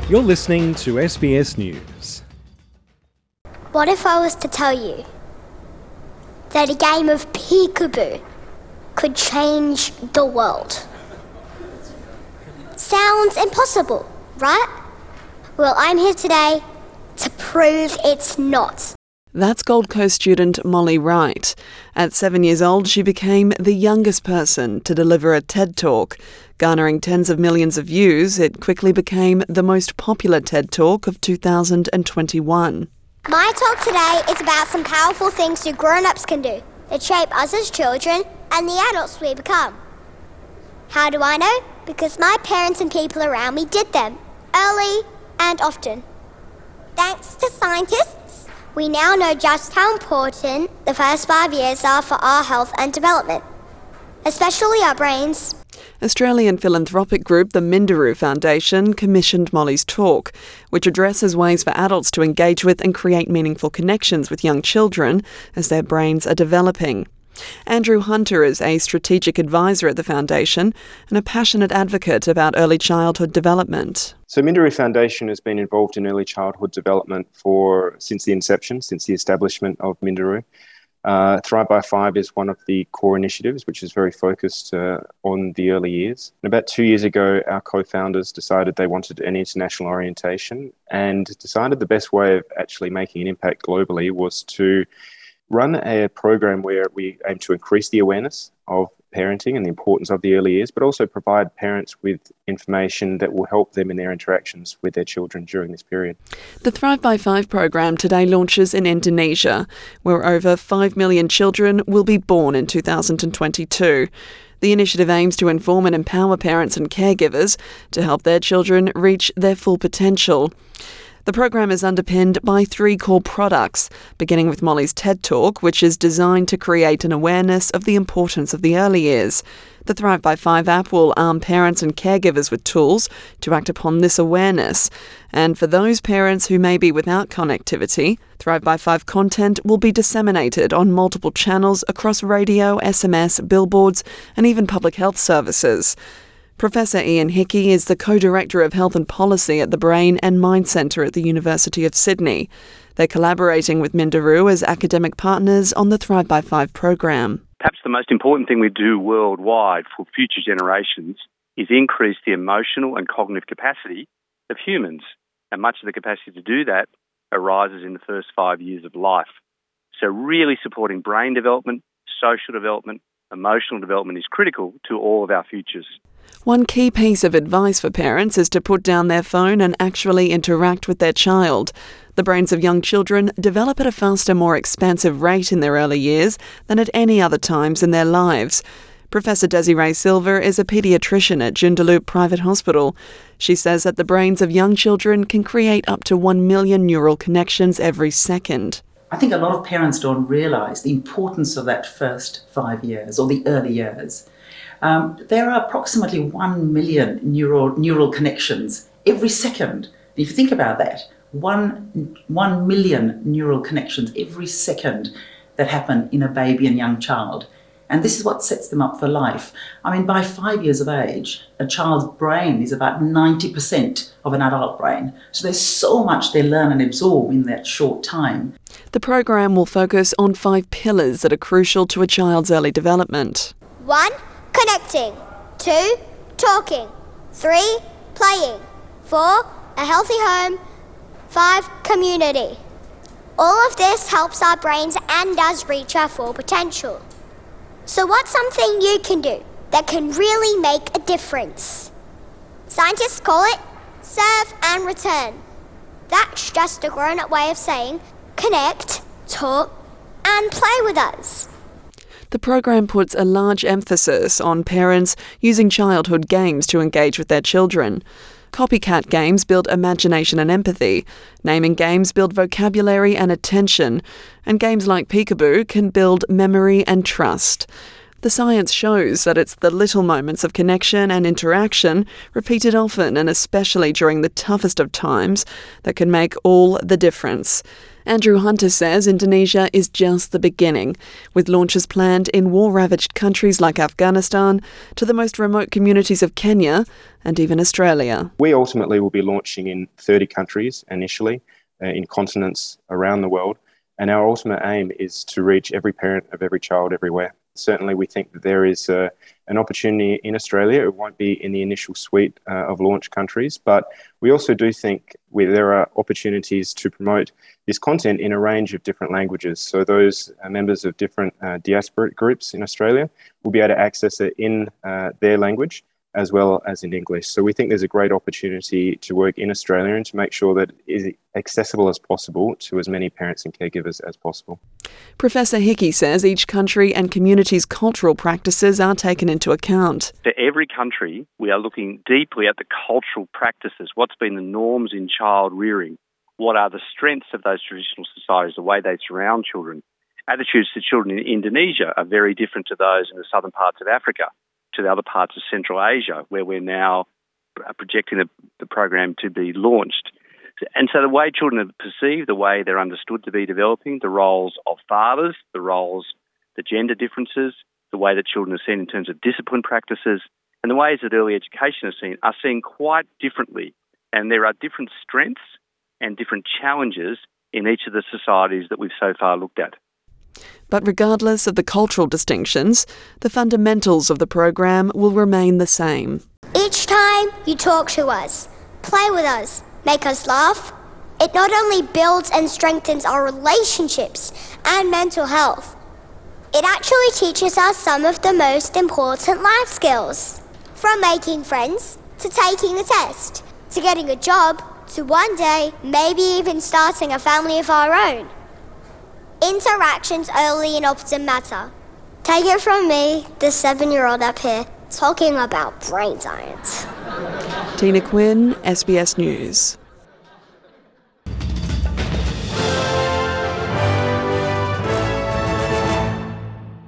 You're listening to SBS News. What if I was to tell you that a game of peekaboo could change the world? Sounds impossible, right? Well, I'm here today to prove it's not. That's Gold Coast student Molly Wright. At 7 years old, she became the youngest person to deliver a TED Talk. Garnering tens of millions of views, it quickly became the most popular TED Talk of 2021. My talk today is about some powerful things you grown-ups can do that shape us as children and the adults we become. How do I know? Because my parents and people around me did them, early and often. Thanks to scientists, we now know just how important the first 5 years are for our health and development, especially our brains. Australian philanthropic group the Minderoo Foundation commissioned Molly's talk, which addresses ways for adults to engage with and create meaningful connections with young children as their brains are developing. Andrew Hunter is a strategic advisor at the foundation and a passionate advocate about early childhood development. So Minderoo Foundation has been involved in early childhood development since the inception, since the establishment of Minderoo. Thrive by 5 is one of the core initiatives, which is very focused on the early years. And about 2 years ago, our co-founders decided they wanted an international orientation and decided the best way of actually making an impact globally was to run a program where we aim to increase the awareness of parenting and the importance of the early years, but also provide parents with information that will help them in their interactions with their children during this period. The Thrive by 5 program today launches in Indonesia, where over 5 million children will be born in 2022. The initiative aims to inform and empower parents and caregivers to help their children reach their full potential. The program is underpinned by 3 core products, beginning with Molly's TED Talk, which is designed to create an awareness of the importance of the early years. The Thrive by 5 app will arm parents and caregivers with tools to act upon this awareness. And for those parents who may be without connectivity, Thrive by 5 content will be disseminated on multiple channels across radio, SMS, billboards, and even public health services. Professor Ian Hickey is the Co-Director of Health and Policy at the Brain and Mind Centre at the University of Sydney. They're collaborating with Minderoo as academic partners on the Thrive by 5 program. Perhaps the most important thing we do worldwide for future generations is increase the emotional and cognitive capacity of humans. And much of the capacity to do that arises in the first 5 years of life. So really supporting brain development, social development, emotional development is critical to all of our futures. One key piece of advice for parents is to put down their phone and actually interact with their child. The brains of young children develop at a faster, more expansive rate in their early years than at any other times in their lives. Professor Desiree Silver is a paediatrician at Joondalup Private Hospital. She says that the brains of young children can create up to 1 million neural connections every second. I think a lot of parents don't realise the importance of that first 5 years or the early years. There are approximately 1 million neural connections every second. If you think about that, 1 million neural connections every second that happen in a baby and young child. And this is what sets them up for life. I mean, by 5 years of age, a child's brain is about 90% of an adult brain. So there's so much they learn and absorb in that short time. The program will focus on 5 pillars that are crucial to a child's early development. 1. Connecting. 2. Talking. 3. Playing. 4. A healthy home. 5. Community. All of this helps our brains and us reach our full potential. So what's something you can do that can really make a difference? Scientists call it serve and return. That's just a grown-up way of saying connect, talk, and play with us. The program puts a large emphasis on parents using childhood games to engage with their children. Copycat games build imagination and empathy. Naming games build vocabulary and attention. And games like Peekaboo can build memory and trust. The science shows that it's the little moments of connection and interaction, repeated often and especially during the toughest of times, that can make all the difference. Andrew Hunter says Indonesia is just the beginning, with launches planned in war-ravaged countries like Afghanistan to the most remote communities of Kenya and even Australia. We ultimately will be launching in 30 countries initially, in continents around the world, and our ultimate aim is to reach every parent of every child everywhere. Certainly we think that there is an opportunity in Australia. It won't be in the initial suite of launch countries, but we also do think there are opportunities to promote this content in a range of different languages. So those members of different diasporic groups in Australia will be able to access it in their language as well as in English. So we think there's a great opportunity to work in Australia and to make sure that it is accessible as possible to as many parents and caregivers as possible. Professor Hickey says each country and community's cultural practices are taken into account. For every country, we are looking deeply at the cultural practices. What's been the norms in child rearing? What are the strengths of those traditional societies, the way they surround children? Attitudes to children in Indonesia are very different to those in the southern parts of Africa, to the other parts of Central Asia, where we're now projecting the program to be launched. And so the way children are perceived, the way they're understood to be developing, the roles of fathers, the gender differences, the way that children are seen in terms of discipline practices, and the ways that early education are seen quite differently. And there are different strengths and different challenges in each of the societies that we've so far looked at. But regardless of the cultural distinctions, the fundamentals of the program will remain the same. Each time you talk to us, play with us, make us laugh, it not only builds and strengthens our relationships and mental health, it actually teaches us some of the most important life skills. From making friends, to taking a test, to getting a job, to one day maybe even starting a family of our own. Interactions early and often matter. Take it from me, the 7-year-old up here, talking about brain science. Tina Quinn, SBS News.